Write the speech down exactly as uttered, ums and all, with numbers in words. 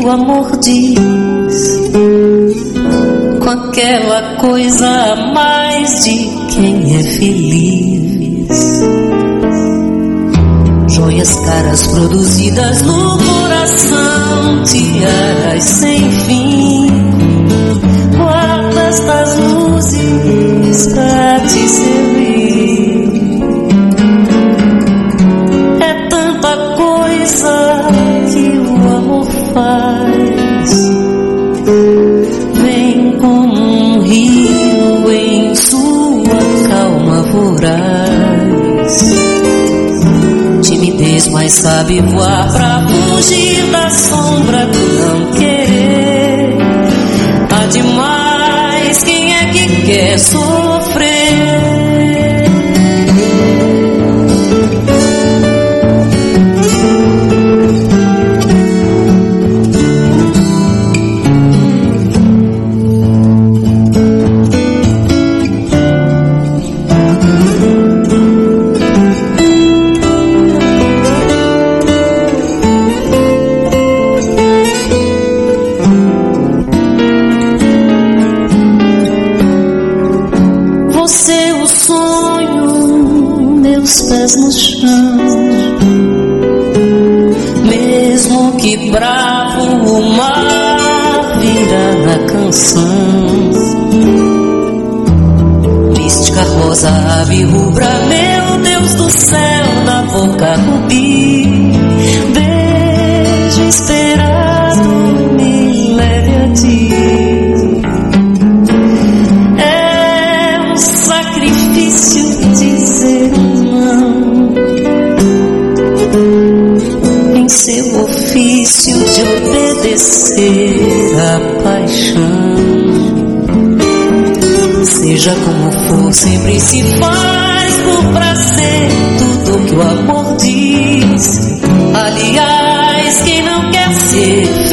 o amor diz, com aquela coisa a mais de quem é feliz. Joias caras produzidas no coração, tiaras sem fim, guardas das luzes pra te servir. É tanta coisa que o amor faz, vem como um rio em sua calma voraz. Timidez, mas sabe voar pra fugir da sombra do não querer. Há demais, quem é que quer sofrer? No chão, mesmo que bravo o mar vira na canção. Mística rosa, ave rubra, meu Deus do céu, na boca rubi, beijo esperado me leve a ti. É um sacrifício dizer seu ofício de obedecer à paixão. Seja como for, sempre se faz por prazer tudo que o amor diz. Aliás, quem não quer ser